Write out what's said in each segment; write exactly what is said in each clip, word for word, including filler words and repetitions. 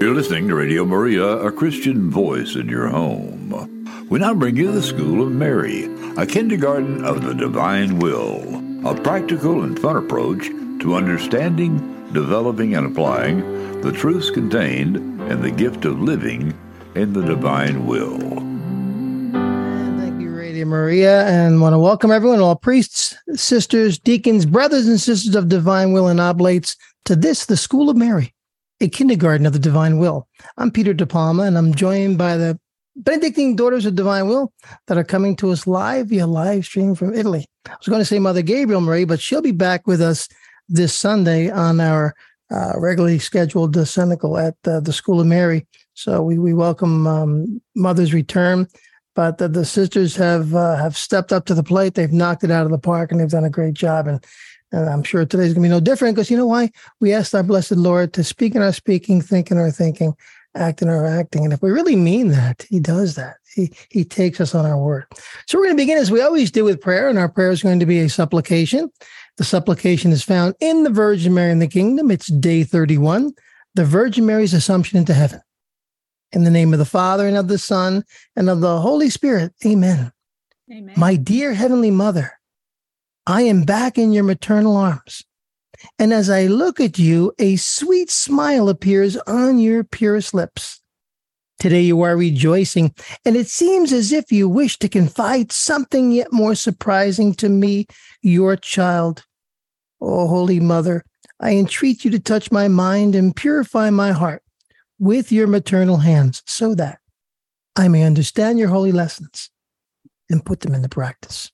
You're listening to Radio Maria, a Christian voice in your home. We now bring you the School of Mary, a kindergarten of the divine will, a practical and fun approach to understanding, developing, and applying the truths contained in the gift of living in the divine will. And thank you, Radio Maria, and want to welcome everyone, all priests, sisters, deacons, brothers and sisters of divine will and oblates, to this, the School of Mary, a kindergarten of the divine will. I'm Peter De Palma, and I'm joined by the Benedictine Daughters of Divine Will that are coming to us live via live stream from Italy. I was going to say Mother Gabriel Marie, but she'll be back with us this Sunday on our uh, regularly scheduled uh, Synodical at uh, the School of Mary. So we we welcome um, Mother's return, but the, the sisters have uh, have stepped up to the plate. They've knocked it out of the park, and they've done a great job. And And I'm sure today's going to be no different, because you know why? We asked our blessed Lord to speak in our speaking, think in our thinking, act in our acting. And if we really mean that, he does that. He he takes us on our word. So we're going to begin as we always do with prayer, and our prayer is going to be a supplication. The supplication is found in the Virgin Mary in the Kingdom. It's day thirty-one, the Virgin Mary's Assumption into Heaven. In the name of the Father, and of the Son, and of the Holy Spirit, amen. Amen. My dear Heavenly Mother, I am back in your maternal arms, and as I look at you, a sweet smile appears on your purest lips. Today you are rejoicing, and it seems as if you wish to confide something yet more surprising to me, your child. Oh, Holy Mother, I entreat you to touch my mind and purify my heart with your maternal hands, so that I may understand your holy lessons and put them into practice.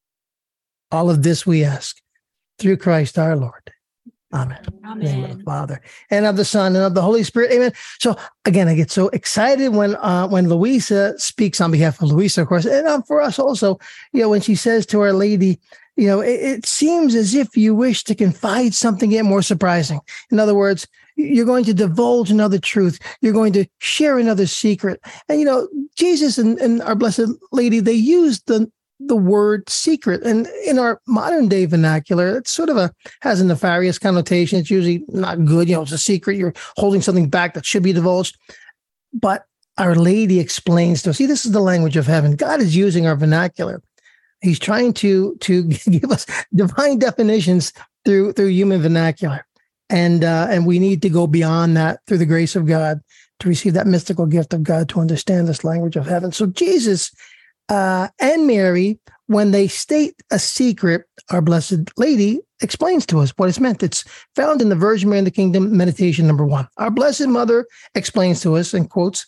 All of this we ask through Christ our Lord. Amen. Amen. In the name of the Father, and of the Son, and of the Holy Spirit. Amen. So again, I get so excited when uh, when Luisa speaks on behalf of Luisa, of course, and um, for us also, you know, when she says to Our Lady, you know, it, it seems as if you wish to confide something yet more surprising. In other words, you're going to divulge another truth. You're going to share another secret. And, you know, Jesus and, and our Blessed Lady, they used the the word secret. And in our modern day vernacular, it's sort of a, has a nefarious connotation. It's usually not good. You know, it's a secret. You're holding something back that should be divulged. But Our Lady explains to us, see, this is the language of heaven. God is using our vernacular. He's trying to, to give us divine definitions through, through human vernacular. And, uh, and we need to go beyond that through the grace of God to receive that mystical gift of God to understand this language of heaven. So Jesus Uh, and Mary, when they state a secret, our Blessed Lady explains to us what it's meant. It's found in the Virgin Mary in the Kingdom, meditation number one. Our Blessed Mother explains to us, and quotes,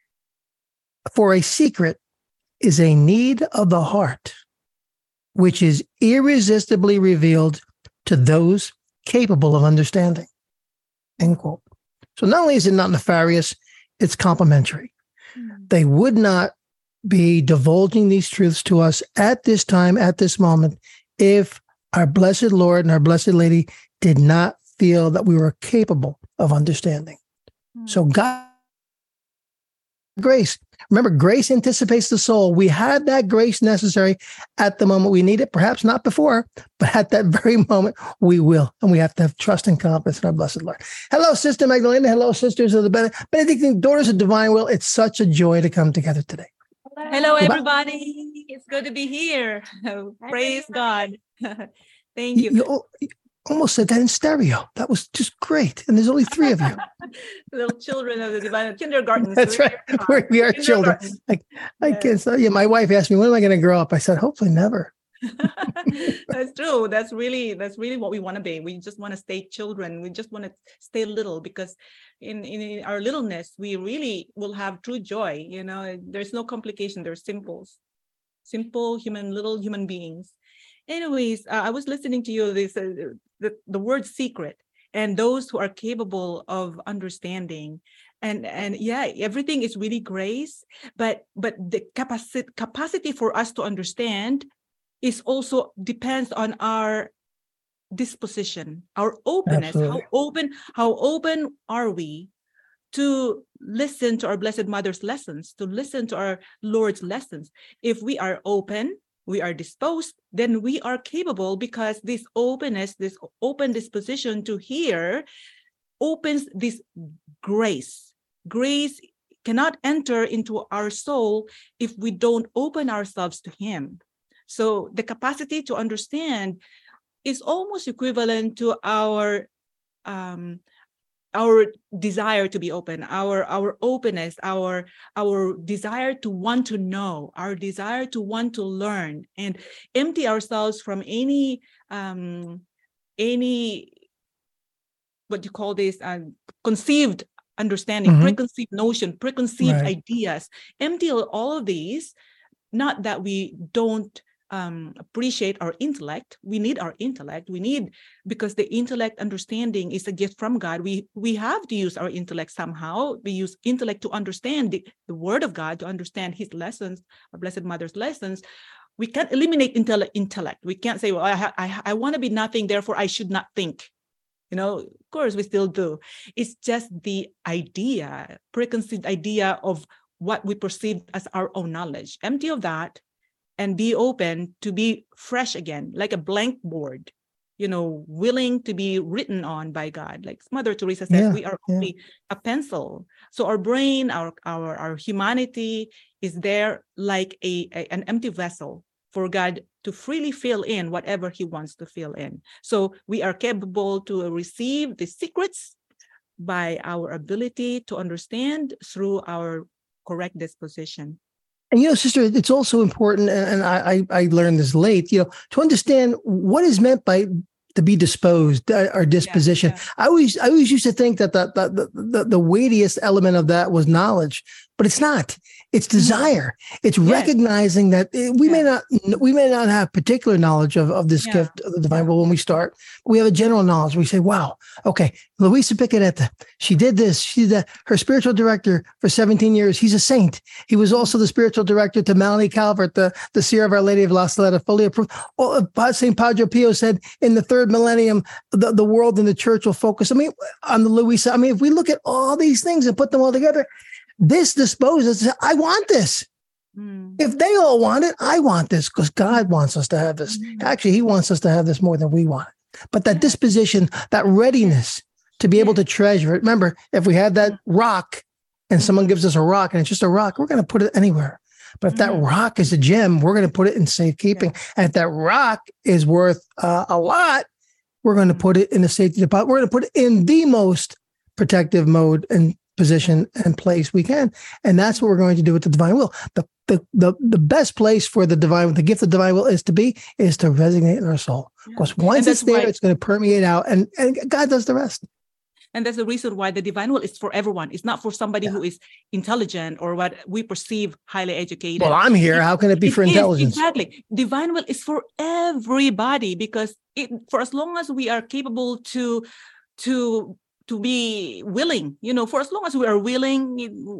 "For a secret is a need of the heart, which is irresistibly revealed to those capable of understanding." End quote. So not only is it not nefarious, it's complimentary. Mm-hmm. They would not be divulging these truths to us at this time, at this moment, if our Blessed Lord and our Blessed Lady did not feel that we were capable of understanding. Mm. So God, grace. Remember, grace anticipates the soul. We had that grace necessary at the moment we need it, perhaps not before, but at that very moment we will. And we have to have trust and confidence in our Blessed Lord. Hello, Sister Magdalena. Hello, sisters of the Benedictine Daughters of Divine Will. It's such a joy to come together today. Hello, everybody. It's good to be here. Oh, praise God. Thank you. You, you. you almost said that in stereo. That was just great. And there's only three of you. Little children of the divine kindergarten. That's right. We're, we are children. I, I yeah. can't say, yeah, my wife asked me, when am I going to grow up? I said, hopefully never. That's true. That's really, that's really what we want to be. We just want to stay children. We just want to stay little, because in, in our littleness, we really will have true joy. You know, there's no complication. There's simples, simple human, little human beings. Anyways, uh, I was listening to you, this, uh, the, the word secret, and those who are capable of understanding. And, and yeah, everything is really grace, but, but the capacity, capacity for us to understand is also depends on our disposition, our openness. Absolutely. How open, how open are we to listen to our Blessed Mother's lessons, to listen to our Lord's lessons? If we are open, we are disposed, then we are capable, because this openness, this open disposition to hear opens this grace Grace cannot enter into our soul if we don't open ourselves to him. So the capacity to understand is almost equivalent to our um, our desire to be open, our our openness, our our desire to want to know, our desire to want to learn, and empty ourselves from any um, any what you call this uh, conceived understanding, mm-hmm. preconceived notion, preconceived right. ideas. Empty all of these. Not that we don't Um, appreciate our intellect. We need our intellect. We need, because the intellect understanding is a gift from God. We we have to use our intellect somehow. We use intellect to understand the, the word of God, to understand his lessons, our Blessed Mother's lessons. We can't eliminate intellect. intellect. We can't say, well, I, I, I want to be nothing, therefore I should not think. You know, of course we still do. It's just the idea, preconceived idea of what we perceive as our own knowledge. Empty of that, and be open to be fresh again, like a blank board, you know, willing to be written on by God. Like Mother Teresa says, yeah, we are yeah. only a pencil. So our brain, our our, our humanity is there like a, a an empty vessel for God to freely fill in whatever he wants to fill in. So we are capable to receive the secrets by our ability to understand through our correct disposition. And, you know, sister, it's also important, and I, I learned this late, you know, to understand what is meant by to be disposed or disposition. Yeah, yeah. I always I always used to think that the, the, the, the weightiest element of that was knowledge, but it's not. It's desire. It's yes. recognizing that we yeah. may not we may not have particular knowledge of, of this yeah. gift of the divine will when we start. We have a general knowledge. We say, wow, okay, Luisa Picaretta, she did this. She did that. Her spiritual director for seventeen years. He's a saint. He was also the spiritual director to Melanie Calvert, the, the seer of Our Lady of La Saleta, fully approved. Saint Padre Pio said in the third millennium, the, the world and the church will focus, I mean, on the Luisa. I mean, if we look at all these things and put them all together, this disposes, I want this. Mm. If they all want it, I want this, because God wants us to have this. Mm. Actually, he wants us to have this more than we want it. But that disposition, that readiness to be able to treasure it. Remember, if we have that rock and someone gives us a rock and it's just a rock, we're going to put it anywhere. But if that mm. rock is a gem, we're going to put it in safekeeping. Yeah. And if that rock is worth uh, a lot, we're going to put it in a safety deposit. We're going to put it in the most protective mode and position and place we can. And that's what we're going to do with the divine will. The, the, the, the best place for the divine, the gift of divine will is to be, is to resonate in our soul. Because yeah. once it's there, why, it's going to permeate out, and, and God does the rest. And that's the reason why the divine will is for everyone. It's not for somebody yeah. who is intelligent or what we perceive highly educated. Well, I'm here. How can it be it for is, intelligence? Exactly. Divine will is for everybody, because it, for as long as we are capable to, to, to be willing, you know, for as long as we are willing,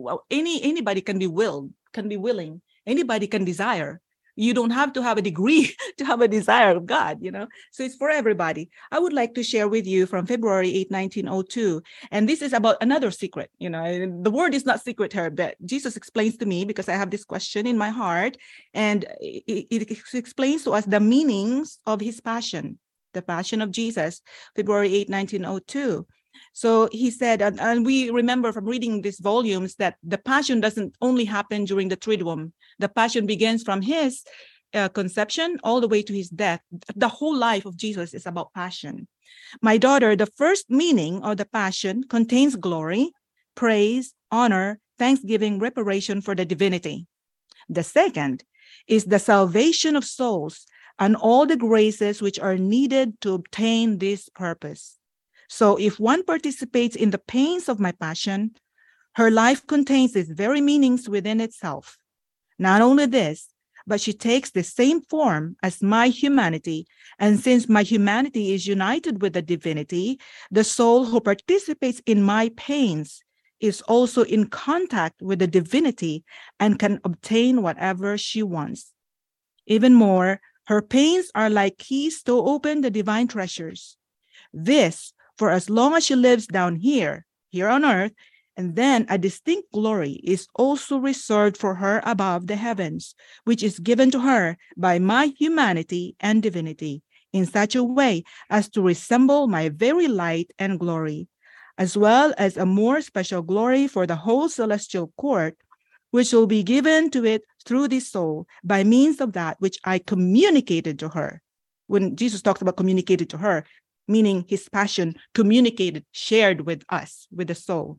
any anybody can be willed, can be willing. Anybody can desire. You don't have to have a degree to have a desire of God, you know. So it's for everybody. I would like to share with you from February eighth, nineteen oh two. And this is about another secret, you know. The word is not secret here, but Jesus explains to me, because I have this question in my heart. And it, it explains to us the meanings of his passion, the passion of Jesus, February eighth, nineteen oh two. So he said, and, and we remember from reading these volumes that the passion doesn't only happen during the Triduum. The passion begins from his uh, conception all the way to his death. The whole life of Jesus is about passion. My daughter, the first meaning of the passion contains glory, praise, honor, thanksgiving, reparation for the divinity. The second is the salvation of souls and all the graces which are needed to obtain this purpose. So if one participates in the pains of my passion, her life contains these very meanings within itself. Not only this, but she takes the same form as my humanity. And since my humanity is united with the divinity, the soul who participates in my pains is also in contact with the divinity and can obtain whatever she wants. Even more, her pains are like keys to open the divine treasures. This, for as long as she lives down here, here on earth, and then a distinct glory is also reserved for her above the heavens, which is given to her by my humanity and divinity, in such a way as to resemble my very light and glory. as well as a more special glory for the whole celestial court, which will be given to it through this soul by means of that which I communicated to her. When Jesus talks about communicated to her, meaning his passion communicated, shared with us, with the soul.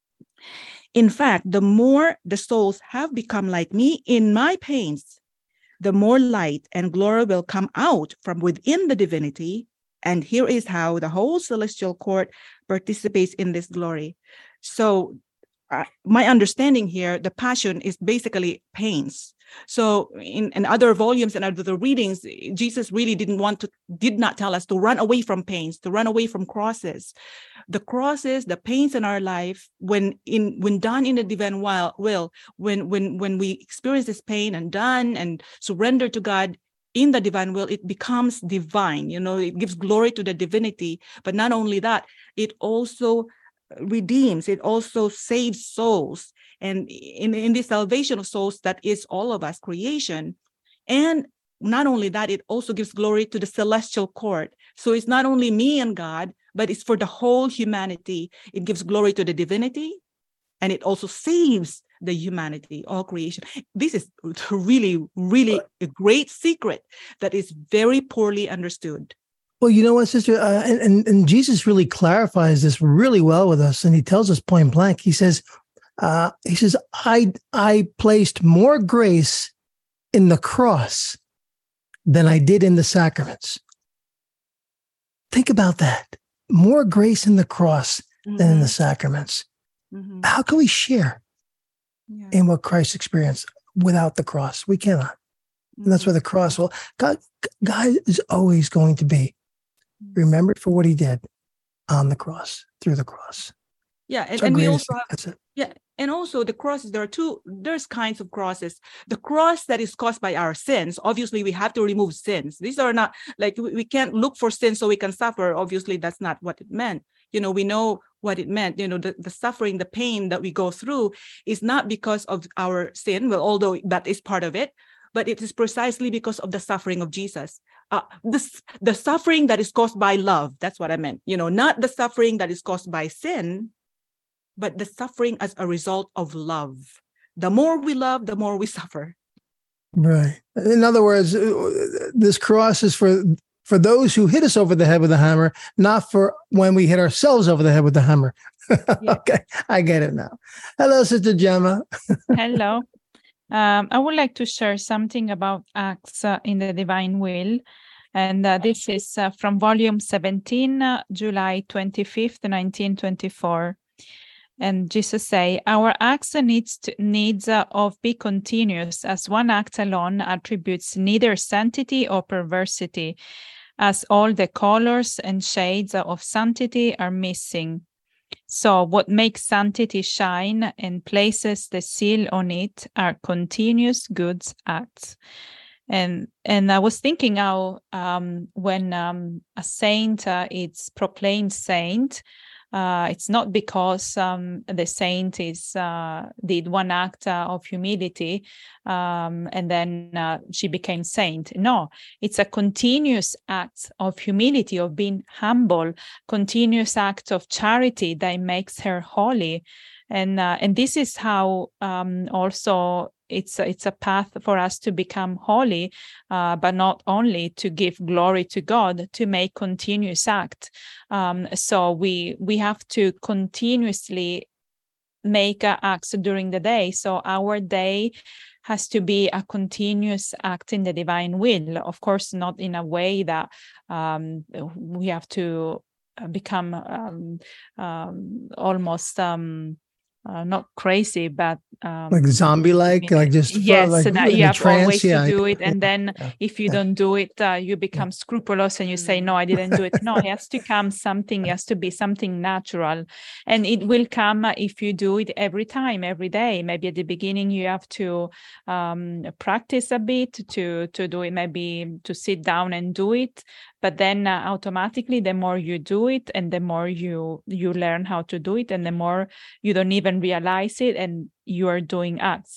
In fact, the more the souls have become like me in my pains, the more light and glory will come out from within the divinity. And here is how the whole celestial court participates in this glory. So uh, my understanding here, the passion is basically pains. So in, in other volumes and other readings, Jesus really didn't want to, did not tell us to run away from pains, to run away from crosses. The crosses, the pains in our life, when in when done in the divine will, when when when we experience this pain and done and surrender to God in the divine will, it becomes divine. You know, it gives glory to the divinity. But not only that, it also redeems, it also saves souls. And in, in the salvation of souls, that is all of us, creation. And not only that, it also gives glory to the celestial court. So it's not only me and God, but it's for the whole humanity. It gives glory to the divinity, and it also saves the humanity, all creation. This is really, really a great secret that is very poorly understood. Well, you know what, sister? Uh, and, and, and Jesus really clarifies this really well with us. And he tells us point blank, he says, uh, he says, I, I placed more grace in the cross than I did in the sacraments. Think about that. More grace in the cross mm-hmm. than in the sacraments. Mm-hmm. How can we share yeah. in what Christ experienced without the cross? We cannot. Mm-hmm. And that's why the cross, well, God, God is always going to be remembered for what he did on the cross, through the cross. Yeah, and, and we also have, yeah, and also the crosses, there are two, there's kinds of crosses. The cross that is caused by our sins, obviously we have to remove sins. These are not, like, we, we can't look for sin so we can suffer. Obviously, that's not what it meant. You know, we know what it meant. You know, the, the suffering, the pain that we go through is not because of our sin, well, although that is part of it, but it is precisely because of the suffering of Jesus. Uh, this, the suffering that is caused by love, that's what I meant. You know, not the suffering that is caused by sin, but the suffering as a result of love. The more we love, the more we suffer. Right. In other words, this cross is for for those who hit us over the head with a hammer, not for when we hit ourselves over the head with the hammer. Yeah. Okay, I get it now. Hello, Sister Gemma. Hello. Um, I would like to share something about acts uh, in the divine will. And uh, this is uh, from volume seventeen, uh, July twenty-fifth, nineteen twenty-four. And Jesus say, our acts needs to, needs uh, of be continuous, as one act alone attributes neither sanctity or perversity, as all the colors and shades of sanctity are missing. So what makes sanctity shine and places the seal on it are continuous good acts. And and I was thinking how um, when um, a saint uh, is proclaimed saint, uh, it's not because um, the saint is uh, did one act uh, of humility um, and then uh, she became saint. No, it's a continuous act of humility, of being humble, continuous act of charity that makes her holy. And uh, and this is how um, also it's a, it's a path for us to become holy, uh, but not only to give glory to God, to make continuous act. Um, so we we have to continuously make uh, acts during the day. So our day has to be a continuous act in the divine will. Of course, not in a way that um, we have to become um, um, almost. Um, Uh, not crazy, but um, like zombie-like, like just yes, like so that you have trance, always yeah, to do it, yeah, and then yeah, if you yeah. don't do it, uh, you become yeah. scrupulous, and you say, "No, I didn't do it." No, it has to come something. It has to be something natural, and it will come if you do it every time, every day. Maybe at the beginning you have to um, practice a bit to to do it. Maybe to sit down and do it. But then uh, automatically, the more you do it, and the more you you learn how to do it, and the more you don't even realize it, and you are doing acts.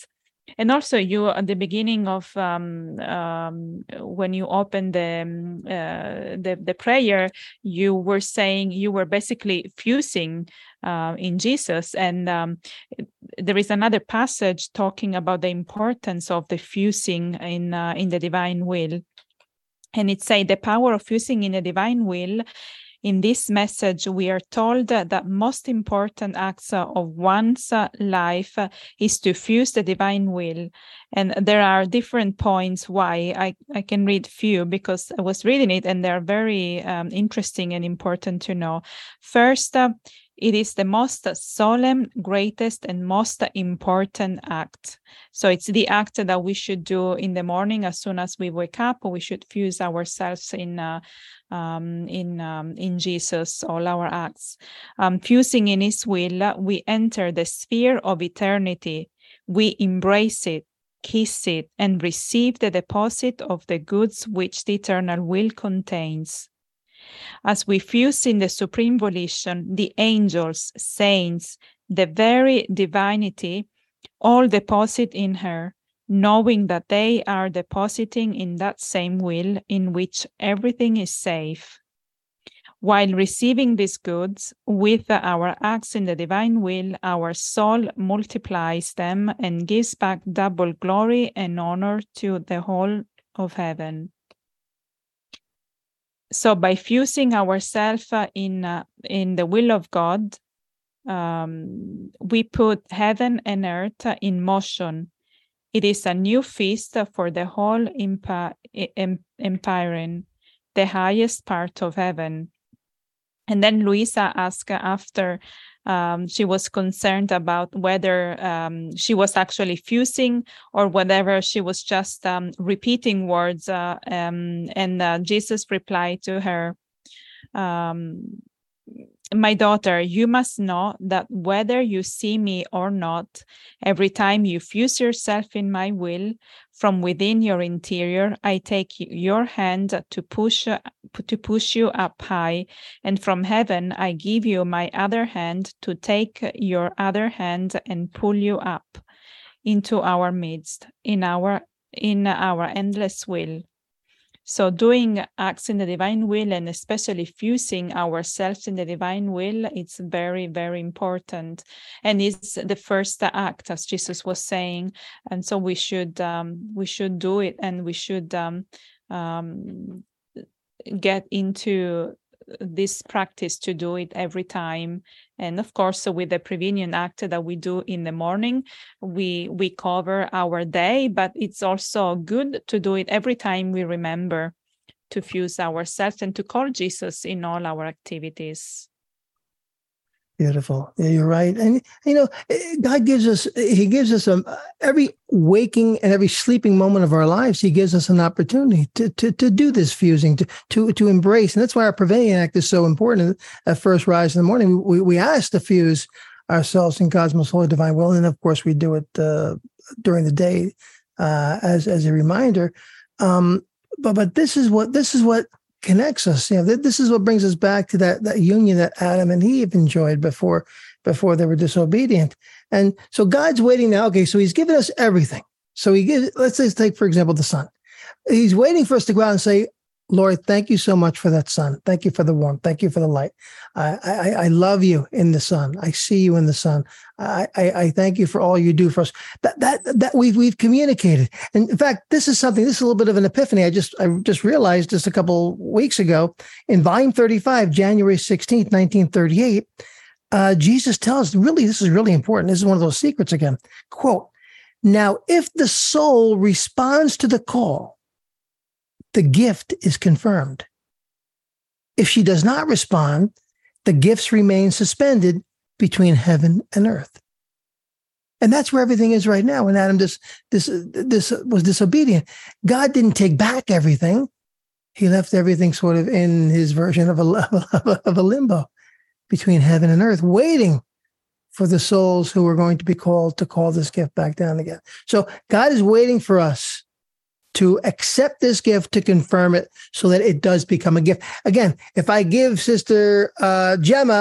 And also, you at the beginning of um, um, when you opened the, um, uh, the the prayer, you were saying you were basically fusing uh, in Jesus, and um, there is another passage talking about the importance of the fusing in uh, in the divine will, and it say the power of fusing in the divine will. In this message, we are told that most important acts of one's life is to fuse the divine will. And there are different points why. I, I can read few because I was reading it and they're very um, interesting and important to know. First, uh, it is the most solemn, greatest, and most important act. So it's the act that we should do in the morning as soon as we wake up. We should fuse ourselves in uh, um, in um, in Jesus, all our acts. Um, fusing in His will, we enter the sphere of eternity. We embrace it, kiss it, and receive the deposit of the goods which the eternal will contains. As we fuse in the supreme volition, the angels, saints, the very divinity, all deposit in her, knowing that they are depositing in that same will in which everything is safe. While receiving these goods, with our acts in the divine will, our soul multiplies them and gives back double glory and honor to the whole of heaven. So by fusing ourselves uh, in uh, in the will of God, um, we put heaven and earth uh, in motion. It is a new feast for the whole empi- em- empyrean, the highest part of heaven. And then Luisa asked after um, she was concerned about whether um, she was actually fusing or whether she was just um, repeating words. Uh, um, and uh, Jesus replied to her, um, my daughter, you must know that whether you see me or not, every time you fuse yourself in my will, from within your interior, I take your hand to push to push you up high, and from heaven I give you my other hand to take your other hand and pull you up into our midst, in our in our endless will. So doing acts in the divine will, and especially fusing ourselves in the divine will, it's very, very important. And it's the first act, as Jesus was saying. And so we should um, we should do it, and we should um, um, get into this practice to do it every time. And of course, so with the prevenient act that we do in the morning, we we cover our day, but it's also good to do it every time we remember to fuse ourselves and to call Jesus in all our activities. Beautiful. Yeah, you're right. And, you know, God gives us, he gives us a, every waking and every sleeping moment of our lives, he gives us an opportunity to, to, to do this fusing, to, to, to embrace. And that's why our Prevenient Act is so important. At first rise in the morning, we, we ask to fuse ourselves in God's most holy divine will. And of course, we do it uh, during the day uh, as, as a reminder. Um, but, but this is what, this is what, connects us. You know, this is what brings us back to that that union that Adam and Eve enjoyed before before they were disobedient. And so God's waiting now. Okay, so he's given us everything. So he gives, let's say, take, for example, the sun. He's waiting for us to go out and say, Lord, thank you so much for that sun. Thank you for the warmth. Thank you for the light. I, I, I love you in the sun. I see you in the sun. I, I, I thank you for all you do for us. That that that we've we've communicated. And in fact, this is something. This is a little bit of an epiphany. I just I just realized just a couple weeks ago in volume thirty-five, January sixteenth, nineteen thirty-eight. Uh, Jesus tells. Really, this is really important. This is one of those secrets again. Quote: Now, if the soul responds to the call, the gift is confirmed. If she does not respond, the gifts remain suspended between heaven and earth. And that's where everything is right now. When Adam dis, dis, dis, was disobedient, God didn't take back everything. He left everything sort of in his version of a, of a, of a limbo between heaven and earth, waiting for the souls who are going to be called to call this gift back down again. So God is waiting for us to accept this gift, to confirm it so that it does become a gift. Again, if I give Sister uh, Gemma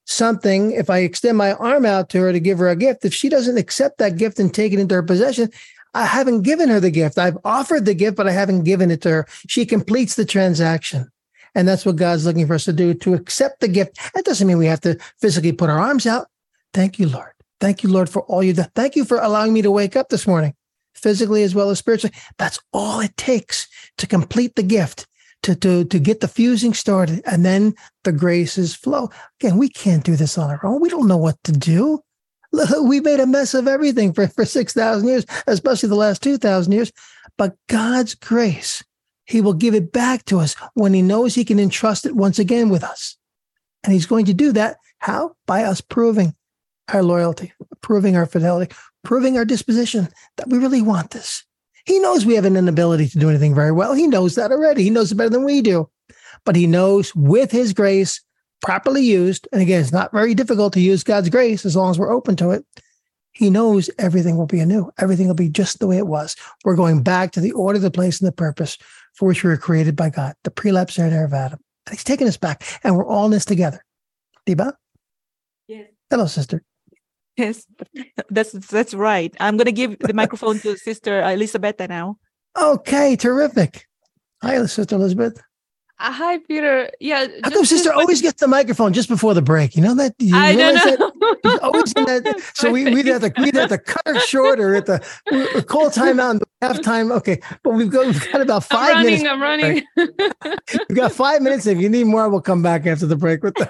something, if I extend my arm out to her to give her a gift, if she doesn't accept that gift and take it into her possession, I haven't given her the gift. I've offered the gift, but I haven't given it to her. She completes the transaction. And that's what God's looking for us to do, to accept the gift. That doesn't mean we have to physically put our arms out. Thank you, Lord. Thank you, Lord, for all you've done. Thank you for allowing me to wake up this morning, physically as well as spiritually. That's all it takes to complete the gift, to, to, to get the fusing started. And then the graces flow. Again, we can't do this on our own. We don't know what to do. We made a mess of everything for, for six thousand years, especially the last two thousand years. But God's grace, he will give it back to us when he knows he can entrust it once again with us. And he's going to do that. How? By us proving our loyalty, proving our fidelity, proving our disposition that we really want this. He knows we have an inability to do anything very well. He knows that already. He knows it better than we do. But he knows with his grace, properly used, and again, it's not very difficult to use God's grace as long as we're open to it. He knows everything will be anew. Everything will be just the way it was. We're going back to the order, the place, and the purpose for which we were created by God, the prelapse era of Adam. And he's taking us back, and we're all in this together. Diba? Yes. Hello, sister. Yes, that's that's right. I'm going to give the microphone to Sister Elisabetta now. Okay, terrific. Hi, Sister Elizabeth. Uh, hi, Peter. Yeah. How come Sister just, always gets the microphone just before the break? You know that? You I don't know. That? She's always in that. So we, we'd have to we'd have to cut her short or at the we call timeout and half time. Okay, but we've got we've got about five I'm running, minutes. I'm running. We've got five minutes. If you need more, we'll come back after the break with that.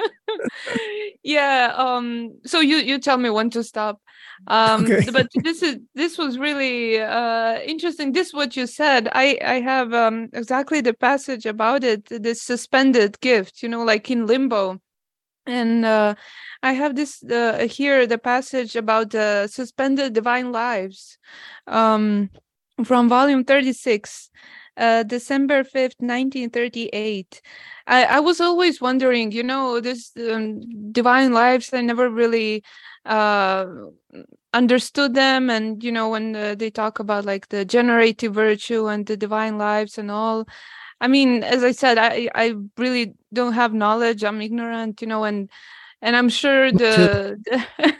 Yeah. Um. So you you tell me when to stop. Um. Okay. But this is this was really uh interesting. This what you said. I I have um exactly the passage about it. This suspended gift. You know, like in limbo. And uh, I have this uh, here, the passage about the suspended divine lives um, from volume thirty-six, uh, December fifth, nineteen thirty-eight. I, I was always wondering, you know, this um, divine lives, I never really uh, understood them. And, you know, when uh, they talk about like the generative virtue and the divine lives and all, I mean, as I said, I, I really don't have knowledge. I'm ignorant, you know, and and I'm sure the, the,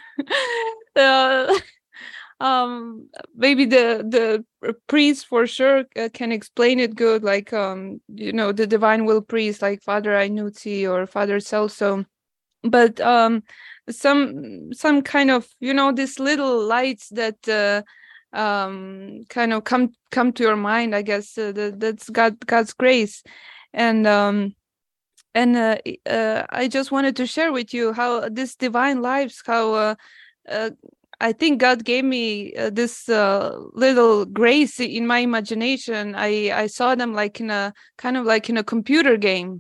the um maybe the the priest for sure uh, can explain it good, like um you know, the divine will priest like Father Ainuzzi or Father Celso, but um some some kind of, you know, these little lights that uh, um kind of come come to your mind, I guess. Uh, that, that's God God's grace. And um and uh, uh, I just wanted to share with you how this divine lives, how uh, uh, I think God gave me uh, this uh, little grace in my imagination. I I saw them like in a kind of like in a computer game.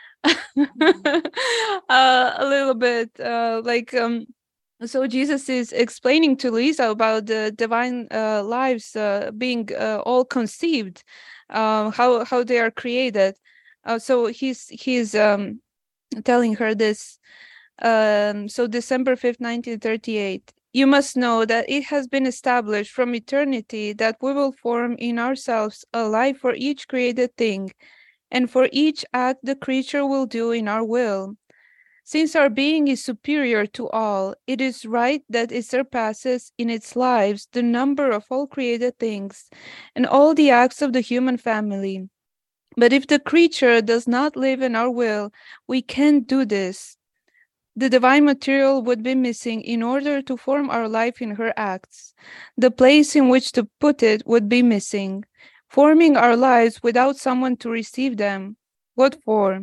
uh, a little bit uh, like um so Jesus is explaining to Lisa about the divine uh, lives uh, being uh, all conceived, uh, how how they are created. Uh, so he's he's um, telling her this. Um, so December fifth, nineteen thirty-eight. You must know that it has been established from eternity that we will form in ourselves a life for each created thing, and for each act the creature will do in our will. Since our being is superior to all, it is right that it surpasses in its lives the number of all created things and all the acts of the human family. But if the creature does not live in our will, we can't do this. The divine material would be missing in order to form our life in her acts. The place in which to put it would be missing, forming our lives without someone to receive them. What for?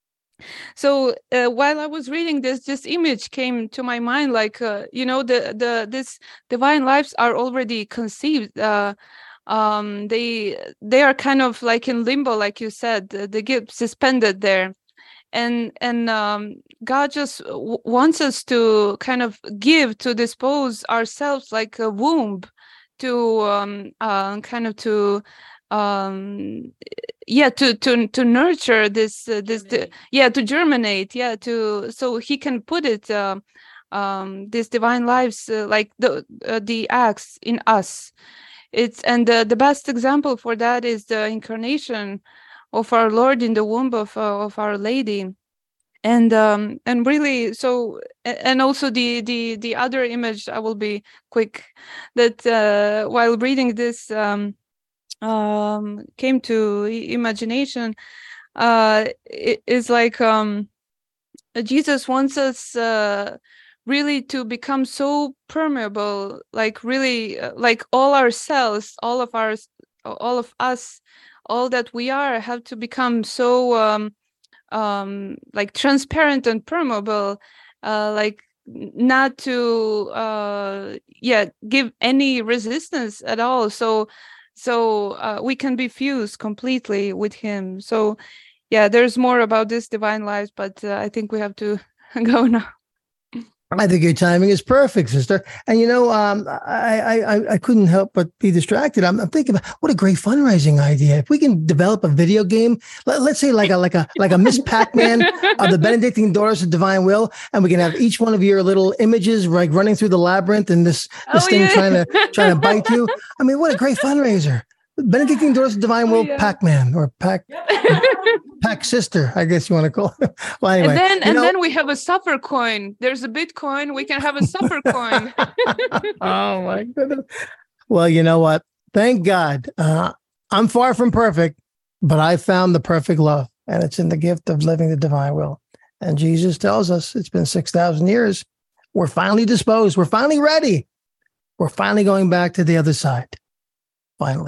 So uh, while I was reading this, this image came to my mind, like, uh, you know, the, the this divine lives are already conceived. Uh, um, they they are kind of like in limbo, like you said, they get suspended there. And and um, God just w- wants us to kind of give, to dispose ourselves like a womb, to um, uh, kind of to um, yeah, to to to nurture this uh, this the, yeah to germinate, yeah to so He can put it uh, um, these divine lives uh, like the uh, the acts in us. It's and the, the best example for that is the incarnation of our Lord in the womb of uh, of Our Lady. and um, and really, so and also the the the other image, I will be quick, that uh, while reading this um, um, came to imagination, uh, it is like um, Jesus wants us uh, really to become so permeable, like really, uh, like all our cells, all of our, all of us, all that we are, have to become so um, um, like transparent and permeable, uh, like not to, uh, yeah, give any resistance at all. So, so uh, we can be fused completely with Him. So, yeah, there's more about this divine lives, but uh, I think we have to go now. I think your timing is perfect, sister. And you know, um, I, I I couldn't help but be distracted. I'm, I'm thinking about what a great fundraising idea. If we can develop a video game, let, let's say like a like a like a Miss Pac-Man of the Benedictine Daughters of Divine Will, and we can have each one of your little images like running through the labyrinth and this this oh, thing yeah. trying to trying to bite you. I mean, what a great fundraiser! Benedictine Daughters of Divine Will, oh, yeah. Pac-Man or Pac Pac Sister, I guess you want to call it. Well, anyway, and then and know, then we have a suffer coin. There's a Bitcoin. We can have a suffer coin. Oh my goodness! Well, you know what? Thank God, uh, I'm far from perfect, but I found the perfect love, and it's in the gift of living the divine will. And Jesus tells us it's been six thousand years. We're finally disposed. We're finally ready. We're finally going back to the other side. Finally.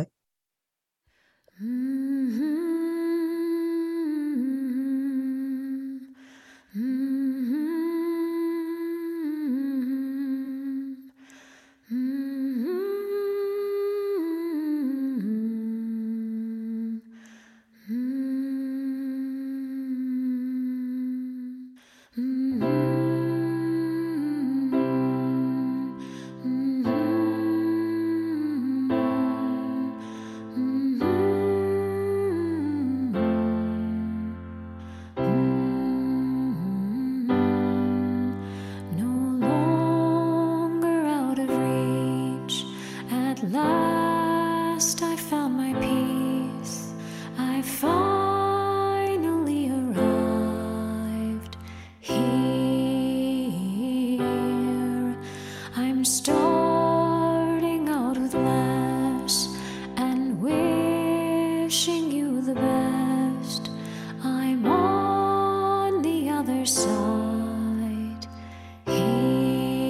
Here, and I'm free.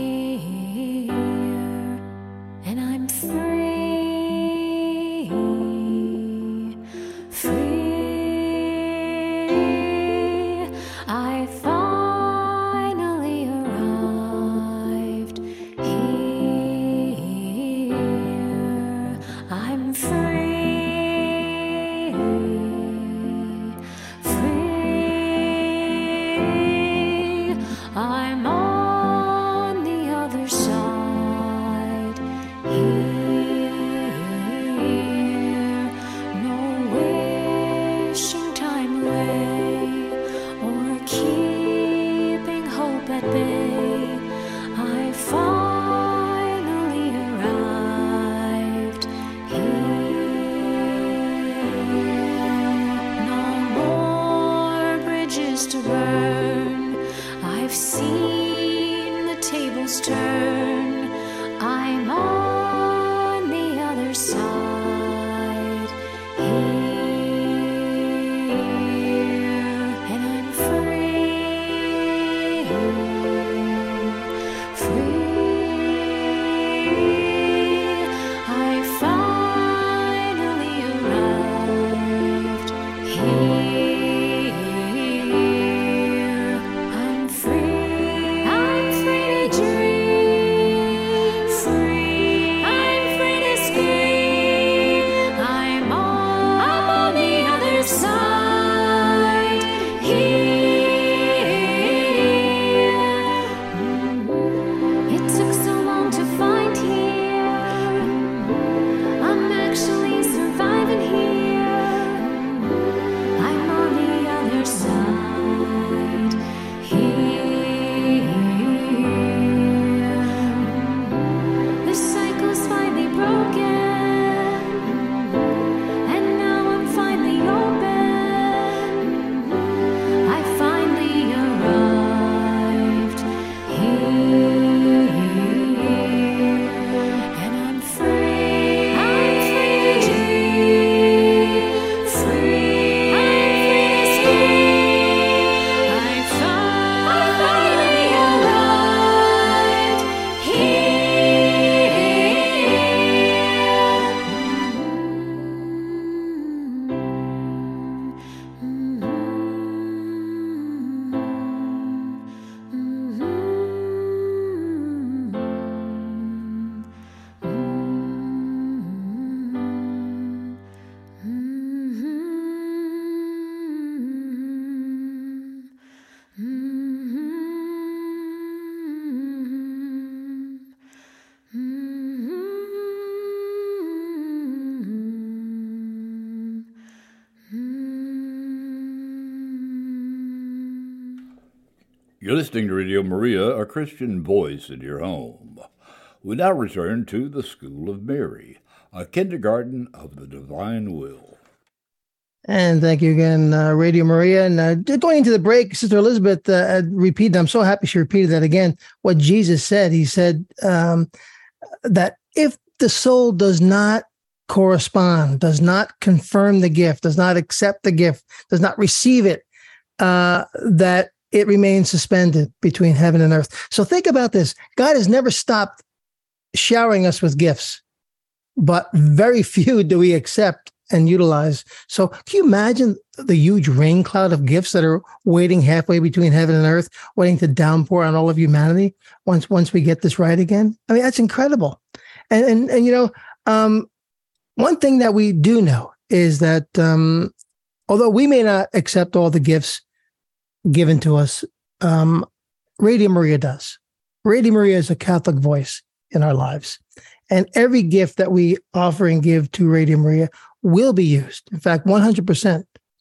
You're listening to Radio Maria, a Christian voice in your home. We now return to the School of Mary, a kindergarten of the divine will. And thank you again, uh, Radio Maria. And uh, just going into the break, Sister Elizabeth uh, had repeated, I'm so happy she repeated that again, what Jesus said. He said um, that if the soul does not correspond, does not confirm the gift, does not accept the gift, does not receive it, uh, that it remains suspended between heaven and earth. So think about this. God has never stopped showering us with gifts, but very few do we accept and utilize. So can you imagine the huge rain cloud of gifts that are waiting halfway between heaven and earth, waiting to downpour on all of humanity once once we get this right again? I mean, that's incredible. And and and you know, um, one thing that we do know is that um, although we may not accept all the gifts given to us, um, Radio Maria does. Radio Maria is a Catholic voice in our lives. And every gift that we offer and give to Radio Maria will be used. In fact, one hundred percent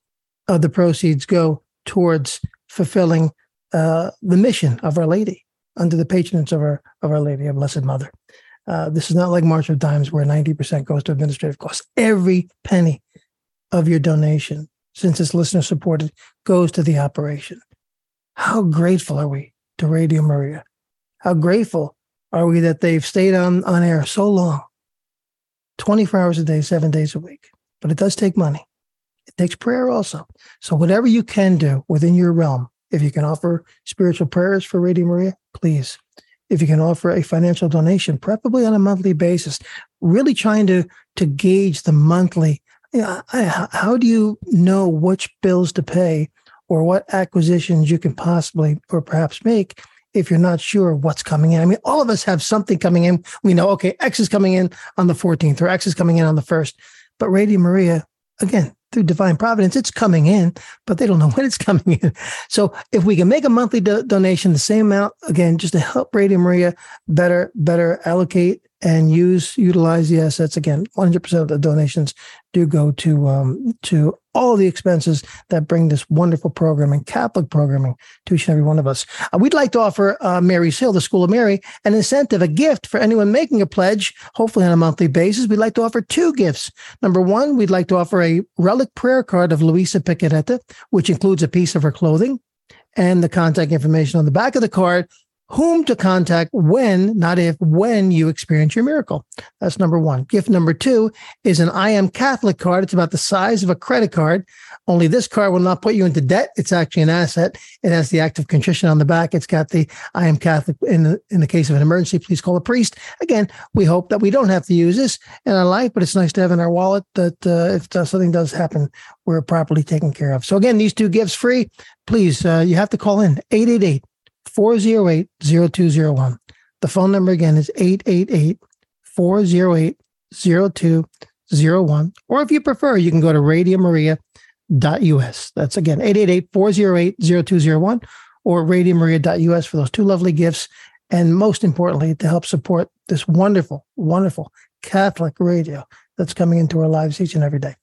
of the proceeds go towards fulfilling uh, the mission of Our Lady under the patronage of Our, of Our Lady, our Blessed Mother. Uh, this is not like March of Dimes where ninety percent goes to administrative costs. Every penny of your donation, since it's listener supported, goes to the operation. How grateful are we to Radio Maria? How grateful are we that they've stayed on, on air so long, twenty-four hours a day, seven days a week? But it does take money. It takes prayer also. So whatever you can do within your realm, if you can offer spiritual prayers for Radio Maria, please. If you can offer a financial donation, preferably on a monthly basis, really trying to, to gauge the monthly. You know, I, how do you know which bills to pay or what acquisitions you can possibly or perhaps make if you're not sure what's coming in? I mean, all of us have something coming in. We know, okay, X is coming in on the fourteenth or X is coming in on the first. But Radio Maria, again, through divine providence, it's coming in, but they don't know when it's coming in. So if we can make a monthly do- donation, the same amount, again, just to help Radio Maria better, better allocate and use, utilize the assets. Again, one hundred percent of the donations do go to um, to all the expenses that bring this wonderful programming, Catholic programming, to each and every one of us. Uh, we'd like to offer uh, Mary's Hill, the School of Mary, an incentive, a gift for anyone making a pledge, hopefully on a monthly basis. We'd like to offer two gifts. Number one, we'd like to offer a relic prayer card of Luisa Picaretta, which includes a piece of her clothing and the contact information on the back of the card, whom to contact when, not if, when you experience your miracle. That's number one. Gift number two is an I Am Catholic card. It's about the size of a credit card. Only this card will not put you into debt. It's actually an asset. It has the act of contrition on the back. It's got the I Am Catholic. In the, in the case of an emergency, please call a priest. Again, we hope that we don't have to use this in our life, but it's nice to have in our wallet that uh, if something does happen, we're properly taken care of. So again, these two gifts free. Please, uh, you have to call in eight eight eight, four oh eight, oh two oh one. The phone number again is eight eight eight, four oh eight, oh two oh one. Or if you prefer, you can go to radio maria dot u s. That's again, eight eight eight, four oh eight, oh two oh one or radio maria dot u s for those two lovely gifts. And most importantly, to help support this wonderful, wonderful Catholic radio that's coming into our lives each and every day.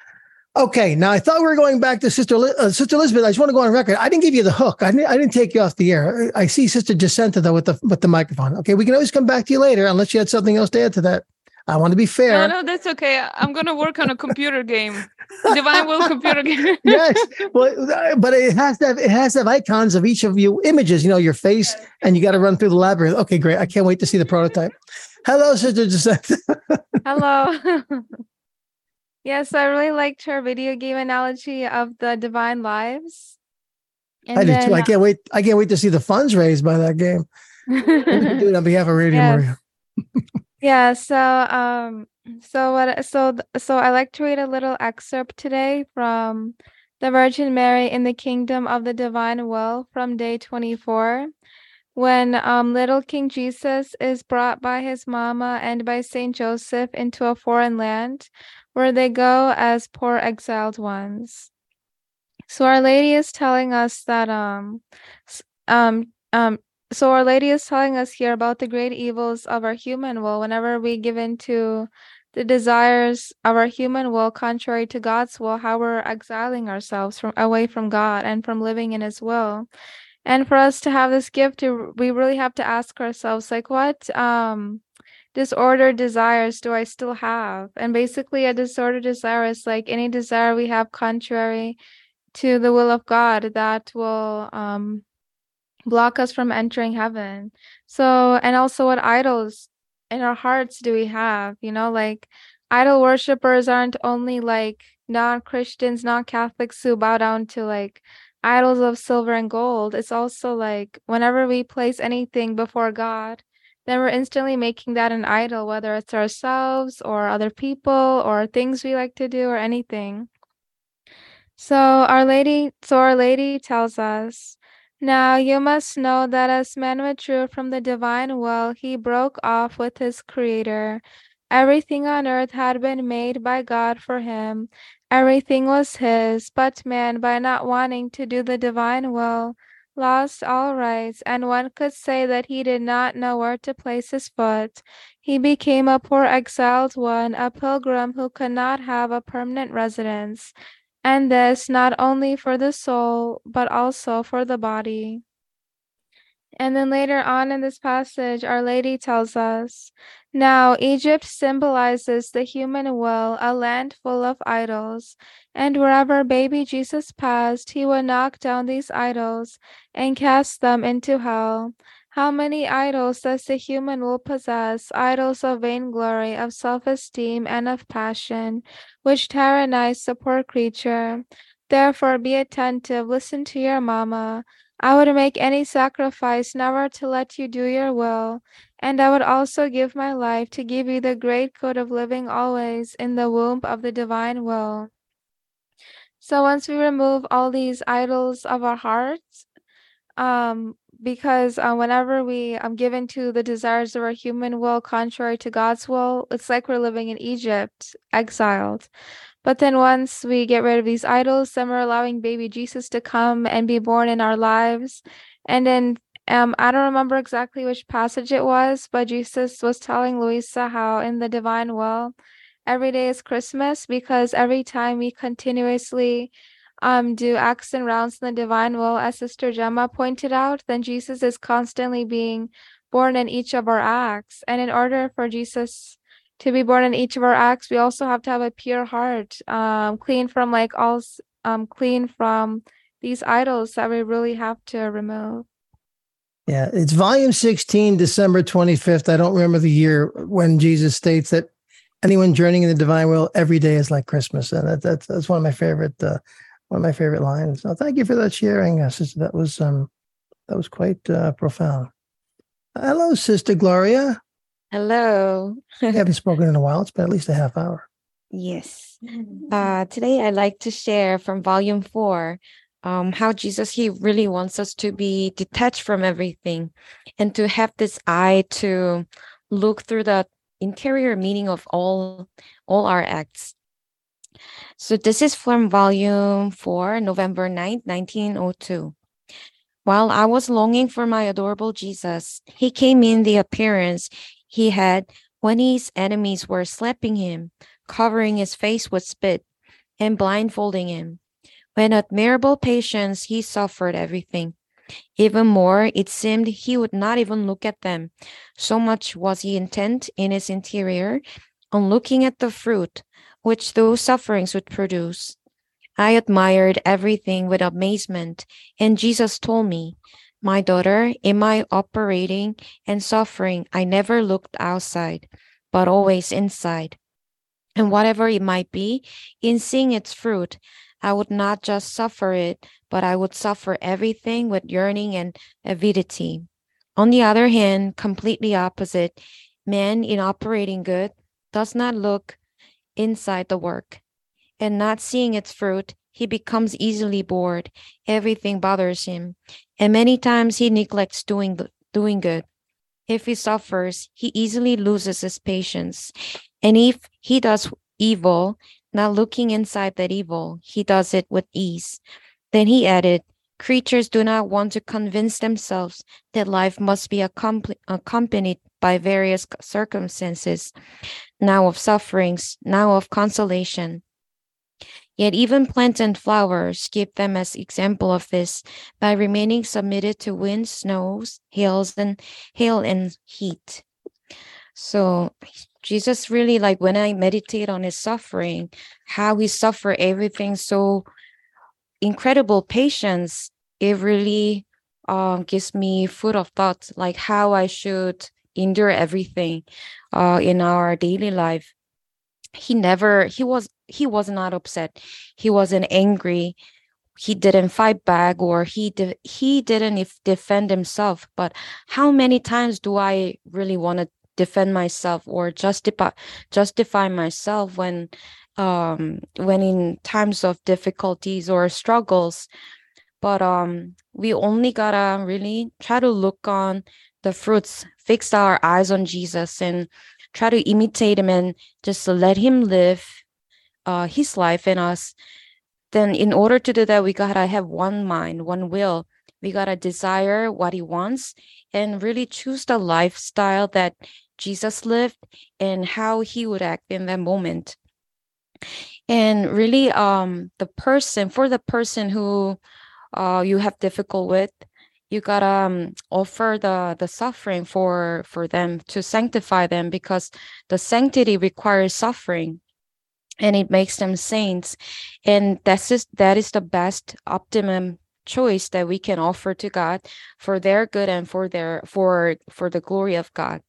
Okay, now I thought we were going back to Sister uh, Sister Elizabeth. I just want to go on record. I didn't give you the hook. I didn't, I didn't take you off the air. I see Sister Jacinta though with the with the microphone. Okay, we can always come back to you later unless you had something else to add to that. I want to be fair. No, no, that's okay. I'm going to work on a computer game, Divine Will computer game. Yes, well, but it has to have it has to have icons of each of you images. You know, your face, and you got to run through the labyrinth. Okay, great. I can't wait to see the prototype. Hello, Sister Jacinta. Hello. Yes, I really liked her video game analogy of the divine lives. And I do then, too. I can't wait. I can't wait to see the funds raised by that game. We can do it on behalf of Radio Yes. Maria. Yeah, so um so what so th- so I like to read a little excerpt today from the Virgin Mary in the Kingdom of the Divine Will from day twenty-four, when um little King Jesus is brought by his mama and by Saint Joseph into a foreign land where they go as poor exiled ones. So Our Lady is telling us that um s- um um so Our Lady is telling us here about the great evils of our human will whenever we give in to the desires of our human will contrary to God's will, how we're exiling ourselves from away from God and from living in his will. And for us to have this gift, to- we really have to ask ourselves, like, what um disordered desires do I still have? And basically, a disordered desire is like any desire we have contrary to the will of God that will um block us from entering heaven. So, and also what idols in our hearts do we have? You know, like idol worshippers aren't only like non-Christians, non-Catholics who bow down to like idols of silver and gold. It's also like whenever we place anything before God, then we're instantly making that an idol, whether it's ourselves or other people or things we like to do or anything. So Our Lady, so Our Lady tells us, now you must know that as man withdrew from the divine will, he broke off with his Creator. Everything on earth had been made by God for him. Everything was his, but man, by not wanting to do the divine will, lost all rights, and one could say that he did not know where to place his foot. He became a poor exiled one, a pilgrim who could not have a permanent residence. And this not only for the soul, but also for the body. And then later on in this passage, Our Lady tells us, now Egypt symbolizes the human will, a land full of idols. And wherever baby Jesus passed, he would knock down these idols and cast them into hell. How many idols does the human will possess? Idols of vainglory, of self-esteem, and of passion, which tyrannize the poor creature. Therefore, be attentive, listen to your mama. I would make any sacrifice never to let you do your will, and I would also give my life to give you the great good of living always in the womb of the divine will. So once we remove all these idols of our hearts, um, because uh, whenever we um given to the desires of our human will contrary to God's will, it's like we're living in Egypt, exiled. But then once we get rid of these idols, then we're allowing baby Jesus to come and be born in our lives. And then um, I don't remember exactly which passage it was, but Jesus was telling Luisa how in the divine will, every day is Christmas because every time we continuously um, do acts and rounds in the divine will, as Sister Gemma pointed out, then Jesus is constantly being born in each of our acts. And in order for Jesus to be born in each of our acts, we also have to have a pure heart, um, clean from like all, um, clean from these idols that we really have to remove. Yeah, it's volume sixteen, December twenty-fifth. I don't remember the year when Jesus states that anyone journeying in the divine will, every day is like Christmas, and that, that's that's one of my favorite uh, one of my favorite lines. So thank you for that sharing, uh, sister. That was um that was quite uh, profound. Hello, Sister Gloria. Hello. We haven't spoken in a while. It's been at least a half hour. Yes. Uh, today I'd like to share from volume four, um, how Jesus, he really wants us to be detached from everything and to have this eye to look through the interior meaning of all, all our acts. So this is from volume four, November ninth, nineteen oh two. While I was longing for my adorable Jesus, he came in the appearance he had when his enemies were slapping him, covering his face with spit, and blindfolding him. With admirable patience, he suffered everything. Even more, it seemed he would not even look at them. So much was he intent in his interior on looking at the fruit which those sufferings would produce. I admired everything with amazement, and Jesus told me, my daughter, in my operating and suffering, I never looked outside, but always inside. And whatever it might be, in seeing its fruit, I would not just suffer it, but I would suffer everything with yearning and avidity. On the other hand, completely opposite, man in operating good does not look inside the work. And not seeing its fruit, he becomes easily bored. Everything bothers him. And many times he neglects doing, doing good. If he suffers, he easily loses his patience. And if he does evil, not looking inside that evil, he does it with ease. Then he added, creatures do not want to convince themselves that life must be accompanied by various circumstances, now of sufferings, now of consolation. Yet even plants and flowers give them as example of this by remaining submitted to winds, snows, hails, and hail and heat. So Jesus really, like when I meditate on his suffering, how he suffered everything so incredible patience, it really um, gives me food of thought, like how I should endure everything uh, in our daily life. He never, he was, he was not upset. He wasn't angry. He didn't fight back, or he did, he didn't if defend himself. But how many times do I really want to defend myself or justify justify myself when um when in times of difficulties or struggles? But um we only gotta really try to look on the fruits, fix our eyes on Jesus, and try to imitate him, and just let him live uh his life in us. Then in order to do that, we gotta have one mind, one will. We gotta desire what he wants and really choose the lifestyle that Jesus lived and how he would act in that moment. And really, um, the person, for the person who uh, you have difficult with, you gotta um, offer the the suffering for for them to sanctify them, because the sanctity requires suffering, and it makes them saints. And that's just, that is the best optimum choice that we can offer to God for their good and for their for for the glory of God.